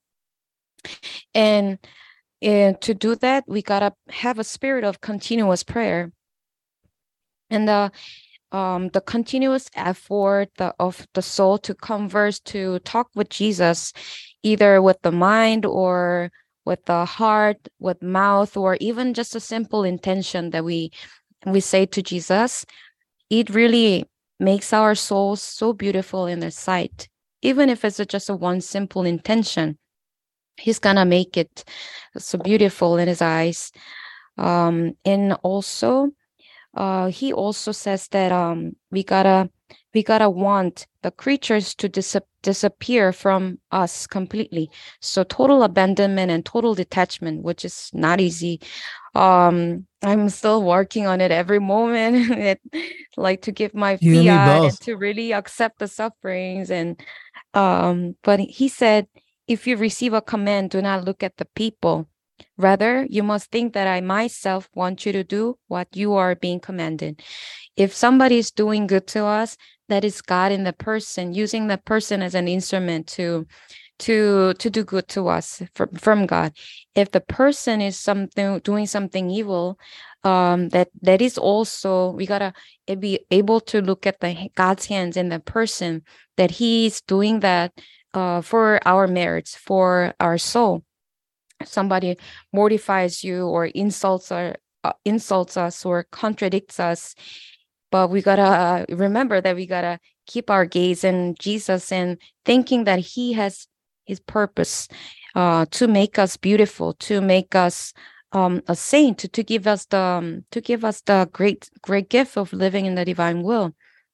And, and to do that, we gotta have a spirit of continuous prayer, and the um the continuous effort the, of the soul to converse, to talk with Jesus, either with the mind or with the heart, with mouth, or even just a simple intention that we we say to Jesus. It really makes our souls so beautiful in His sight. Even if it's just a one simple intention, He's gonna make it so beautiful in His eyes. Um, and also, uh, He also says that um, we gotta we gotta want the creatures to dis- disappear from us completely. So total abandonment and total detachment, which is not easy. Um, I'm still working on it every moment. it, like to give my You and me fiat and both. to really accept the sufferings. And um, but he said, if you receive a command, do not look at the people. Rather, you must think that I myself want you to do what you are being commanded. If somebody is doing good to us, that is God in the person, using the person as an instrument to to to do good to us from, from God. If the person is something doing something evil, um, that that is also, we gotta be able to look at the God's hands in the person, that He's doing that uh, for our merits, for our soul. If somebody mortifies you or insults or uh, insults us or contradicts us, but we gotta uh, remember that we gotta keep our gaze in Jesus and thinking that He has His purpose uh, to make us beautiful, to make us um, a saint, to, to give us the um, to give us the great great gift of living in the divine will.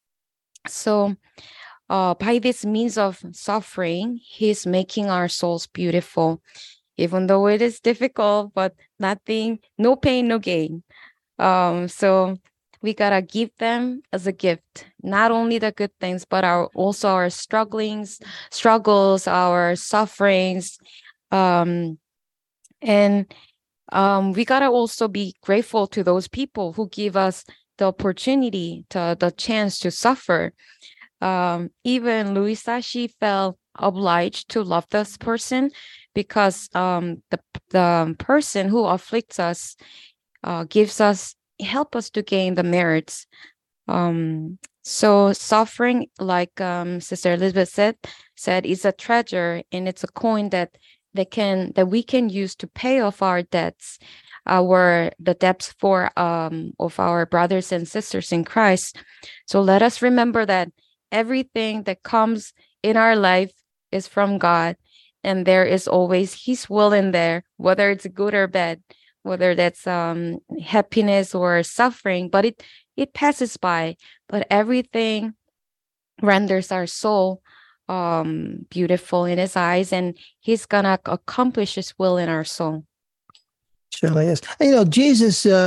So, uh, by this means of suffering, He's making our souls beautiful, even though it is difficult. But nothing, no pain, no gain. Um, so we gotta give them as a gift, not only the good things, but our also our strugglings, struggles, our sufferings, um, and um, we gotta also be grateful to those people who give us the opportunity, to the chance to suffer. Um, even Luisa, she felt obliged to love this person because um, the the person who afflicts us uh, gives us help us to gain the merits. Um, so suffering, like um, Sister Elizabeth said, said, is a treasure, and it's a coin that that can that we can use to pay off our debts, our the debts for um of our brothers and sisters in Christ. So let us remember that everything that comes in our life is from God, and there is always His will in there, whether it's good or bad, whether that's um, happiness or suffering, but it it passes by. But everything renders our soul um, beautiful in His eyes, and He's gonna accomplish His will in our soul. Surely is. You know, Jesus, uh,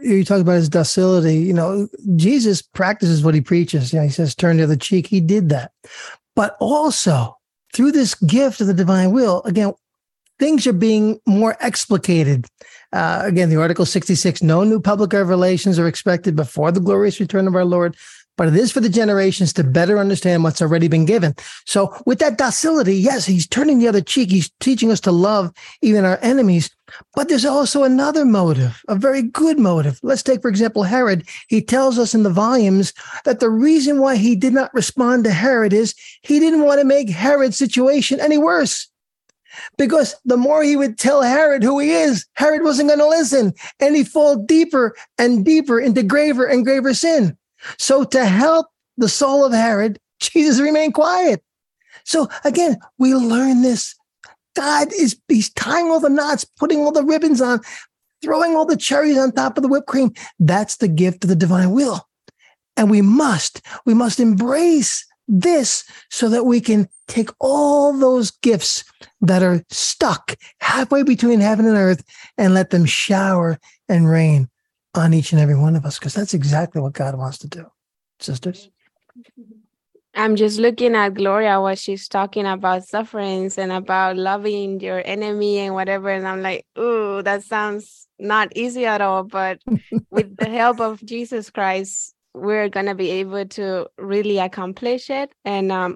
you talk about his docility. You know, Jesus practices what he preaches. You know, he says, turn the other cheek. He did that. But also, through this gift of the divine will, again, things are being more explicated. Uh, again, the Article sixty-six, no new public revelations are expected before the glorious return of our Lord, but it is for the generations to better understand what's already been given. So with that docility, yes, he's turning the other cheek. He's teaching us to love even our enemies. But there's also another motive, a very good motive. Let's take, for example, Herod. He tells us in the volumes that the reason why he did not respond to Herod is he didn't want to make Herod's situation any worse. Because the more he would tell Herod who he is, Herod wasn't going to listen. And he'd fall deeper and deeper into graver and graver sin. So to help the soul of Herod, Jesus remained quiet. So again, we learn this. God is he's tying all the knots, putting all the ribbons on, throwing all the cherries on top of the whipped cream. That's the gift of the divine will. And we must, we must embrace this so that we can take all those gifts that are stuck halfway between heaven and earth and let them shower and rain on each and every one of us, because that's exactly what God wants to do. Sisters? I'm just looking at Gloria, what she's talking about sufferings and about loving your enemy and whatever. And I'm like, ooh, that sounds not easy at all. But with the help of Jesus Christ, we're going to be able to really accomplish it. And um,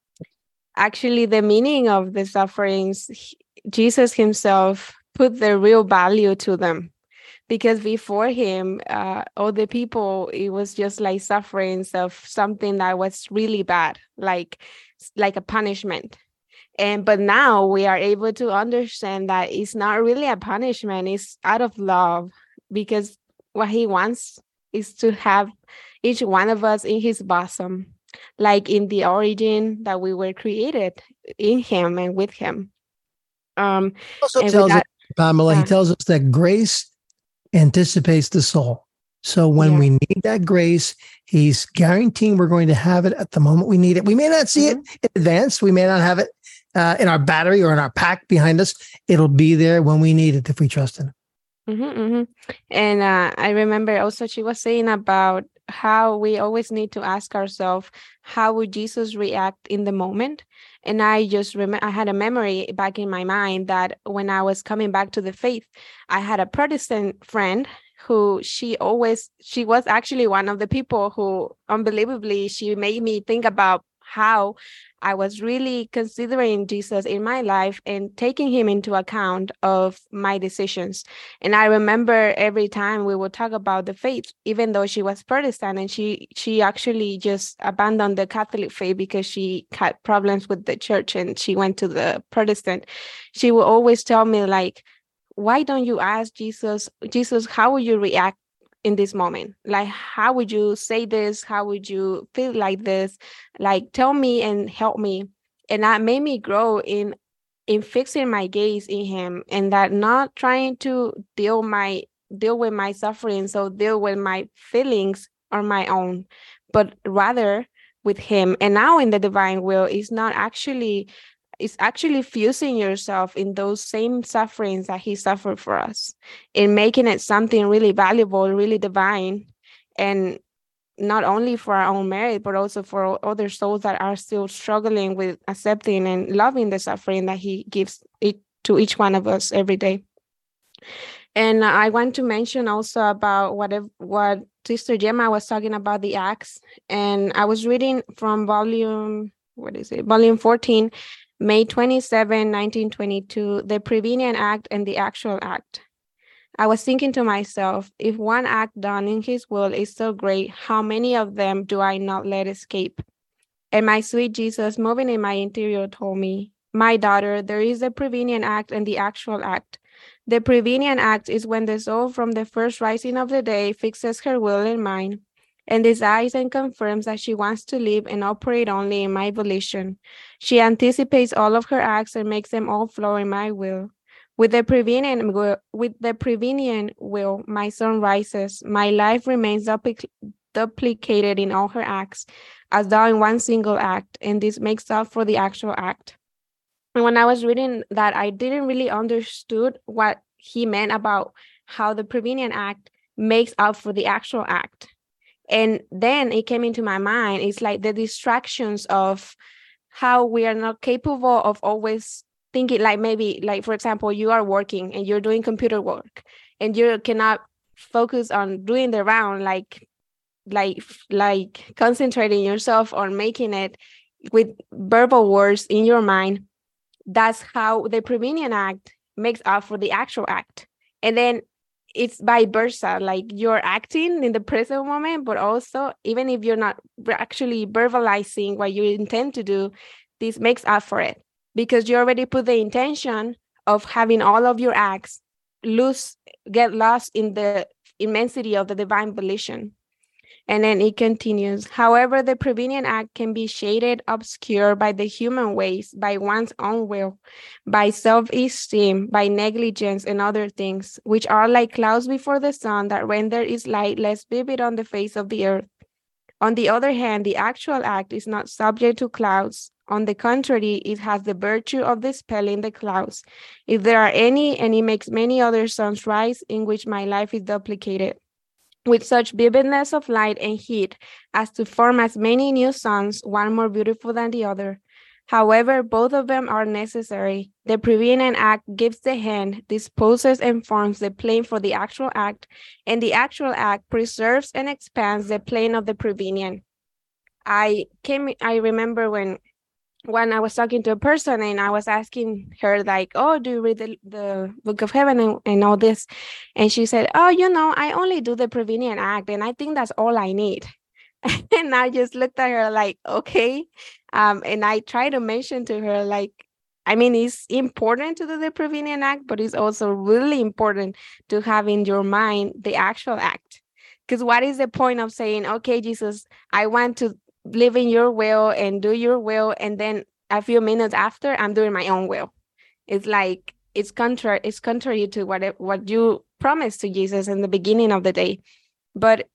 actually, the meaning of the sufferings, he, Jesus himself put the real value to them. Because before him, uh, all the people, it was just like sufferings of something that was really bad, like like a punishment. And but now we are able to understand that it's not really a punishment, it's out of love, because what he wants is to have each one of us in his bosom, like in the origin that we were created in him and with him. Um, also and tells that, us, Pamela, uh, he tells us that grace anticipates the soul. So when yeah. we need that grace, he's guaranteeing we're going to have it at the moment we need it. We may not see mm-hmm. it in advance. We may not have it uh, in our battery or in our pack behind us. It'll be there when we need it if we trust in it. Mm-hmm, mm-hmm. And uh, I remember also she was saying about how we always need to ask ourselves, how would Jesus react in the moment? And I just remember, I had a memory back in my mind that when I was coming back to the faith, I had a Protestant friend who she always, she was actually one of the people who unbelievably, she made me think about how I was really considering Jesus in my life and taking him into account of my decisions. And I remember every time we would talk about the faith, even though she was Protestant and she she actually just abandoned the Catholic faith because she had problems with the church and she went to the Protestant. She would always tell me, like, why don't you ask Jesus, Jesus, how would you react in this moment? Like, how would you say this? How would you feel like this? Like, tell me and help me. And that made me grow in in fixing my gaze in him, and that not trying to deal my deal with my sufferings or deal with my feelings on my own, but rather with him. And now in the divine will is not actually It's actually fusing yourself in those same sufferings that he suffered for us, and making it something really valuable, really divine, and not only for our own merit, but also for other souls that are still struggling with accepting and loving the suffering that he gives it to each one of us every day. And I want to mention also about what, what Sister Gemma was talking about, the Acts. And I was reading from volume, what is it? Volume fourteen, May twenty-seventh, nineteen twenty-two, the Prevenient Act and the Actual Act. I was thinking to myself, if one act done in his will is so great, how many of them do I not let escape? And my sweet Jesus, moving in my interior, told me, my daughter, there is the Prevenient Act and the Actual Act. The Prevenient Act is when the soul from the first rising of the day fixes her will in mine, and decides and confirms that she wants to live and operate only in my volition. She anticipates all of her acts and makes them all flow in my will. With the prevenient will, with the prevenient will, my sun rises. My life remains dupli- duplicated in all her acts, as though in one single act, and this makes up for the actual act. And when I was reading that, I didn't really understood what he meant about how the prevenient act makes up for the actual act. And then it came into my mind, it's like the distractions of how we are not capable of always thinking, like maybe, like, for example, you are working and you're doing computer work and you cannot focus on doing the round, like, like, like concentrating yourself on making it with verbal words in your mind. That's how the prevenient act makes up for the actual act. And then it's vice versa, like you're acting in the present moment, but also even if you're not actually verbalizing what you intend to do, this makes up for it because you already put the intention of having all of your acts lose, get lost in the immensity of the divine volition. And then it continues. However, the prevenient act can be shaded, obscured by the human ways, by one's own will, by self-esteem, by negligence and other things, which are like clouds before the sun that render its light less vivid on the face of the earth. On the other hand, the actual act is not subject to clouds. On the contrary, it has the virtue of dispelling the clouds, if there are any, and it makes many other suns rise in which my life is duplicated, with such vividness of light and heat as to form as many new suns, one more beautiful than the other. However, both of them are necessary. The prevenient act gives the hand, disposes and forms the plane for the actual act, and the actual act preserves and expands the plane of the prevenient. I came, I remember when when I was talking to a person and I was asking her like, oh, do you read the, the Book of Heaven and, and all this? And she said, oh, you know, I only do the prevenient act and I think that's all I need. And I just looked at her like, okay. Um, and I tried to mention to her, like, I mean, it's important to do the prevenient act, but it's also really important to have in your mind the actual act. Because what is the point of saying, okay, Jesus, I want to live in your will and do your will, and then a few minutes after I'm doing my own will? It's like it's contrary it's contrary to what it, what you promised to Jesus in the beginning of the day. But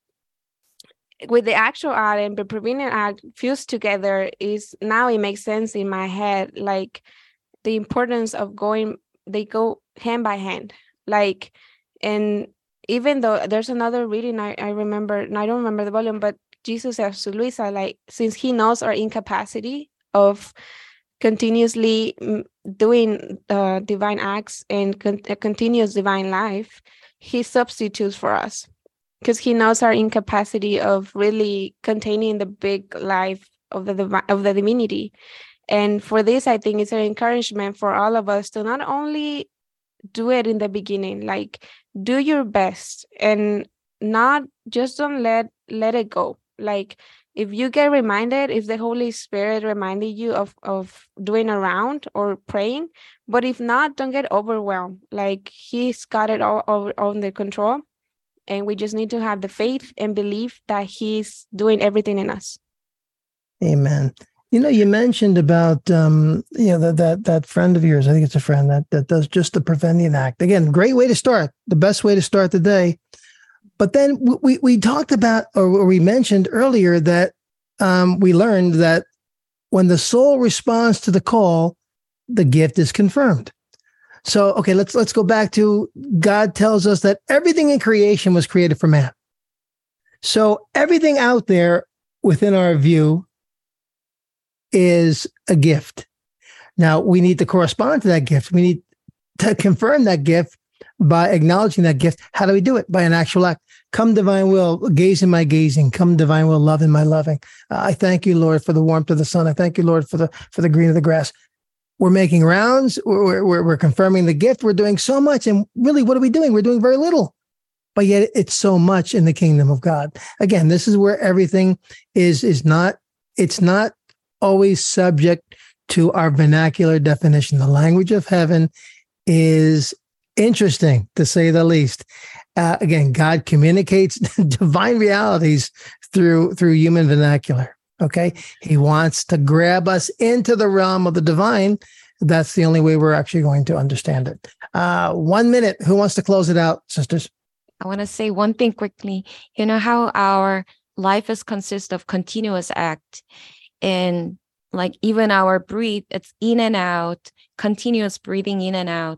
with the actual act and the prevenient act fused together, is now it makes sense in my head, like the importance of going, they go hand by hand. Like, and even though there's another reading I, I remember, and I don't remember the volume, but Jesus says to Luisa, like, since he knows our incapacity of continuously doing uh, divine acts and con- a continuous divine life, he substitutes for us because he knows our incapacity of really containing the big life of the divi- of the divinity. And for this, I think it's an encouragement for all of us to not only do it in the beginning, like do your best and not just don't let let it go. Like if you get reminded, if the Holy Spirit reminded you of, of doing a round or praying, but if not, don't get overwhelmed. Like he's got it all, all under control. And we just need to have the faith and belief that he's doing everything in us. Amen. You know, you mentioned about, um, you know, that, that, that friend of yours, I think it's a friend that, that does just the prevenient act. Again, great way to start, the best way to start the day. But then we we talked about, or we mentioned earlier that um, we learned that when the soul responds to the call, the gift is confirmed. So, okay, let's let's go back to God tells us that everything in creation was created for man. So everything out there within our view is a gift. Now we need to correspond to that gift. We need to confirm that gift by acknowledging that gift. How do we do it? By an actual act. Come divine will, gaze in my gazing. Come divine will, love in my loving. Uh, I thank you, Lord, for the warmth of the sun. I thank you, Lord, for the for the green of the grass. We're making rounds. We're, we're, we're confirming the gift. We're doing so much. And really, what are we doing? We're doing very little. But yet it's so much in the kingdom of God. Again, this is where everything is, is not, it's not always subject to our vernacular definition. The language of heaven is interesting, to say the least. Uh, again, God communicates divine realities through through human vernacular. Okay, He wants to grab us into the realm of the divine. That's the only way we're actually going to understand it. Uh, one minute. Who wants to close it out, sisters? I want to say one thing quickly. You know how our life is consist of continuous act, and like even our breathe, it's in and out, continuous breathing in and out.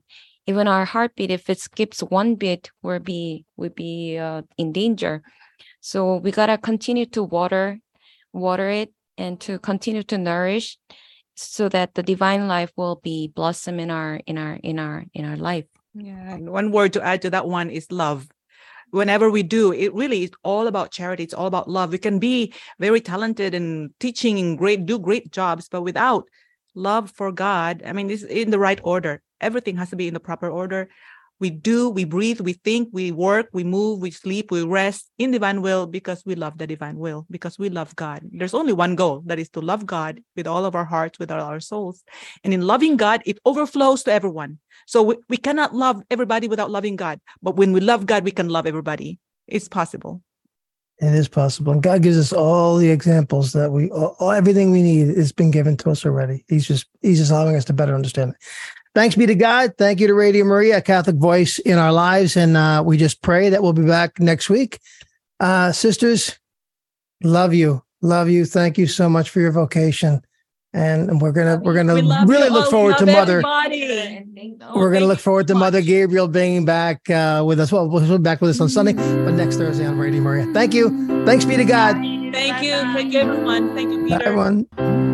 Even our heartbeat, if it skips one beat, we'll be we'll be uh, in danger. So we gotta continue to water, water it, and to continue to nourish, so that the divine life will be blossom in our in our in our in our life. Yeah, and one word to add to that one is love. Whenever we do, it really is all about charity. It's all about love. We can be very talented and teaching and great, do great jobs, but without love for God, I mean, it's in the right order. Everything has to be in the proper order. We do, we breathe, we think, we work, we move, we sleep, we rest in divine will because we love the divine will, because we love God. There's only one goal, that is to love God with all of our hearts, with all our souls. And in loving God, it overflows to everyone. So we, we cannot love everybody without loving God. But when we love God, we can love everybody. It's possible. It is possible. And God gives us all the examples that we, all, everything we need has been given to us already. He's just, he's just allowing us to better understand it. Thanks be to God. Thank you to Radio Maria, a Catholic voice in our lives. And uh, we just pray that we'll be back next week. Uh, sisters, love you. Love you. Thank you so much for your vocation. And we're going to, we're going to really look forward to Mother. Everybody. We're going to look forward to Mother Gabriel being back uh, with us. Well, we'll be back with us on Sunday, but next Thursday on Radio Maria. Thank you. Thanks be to God. Thank you. Thank you, everyone. Thank you, Peter. Bye, everyone.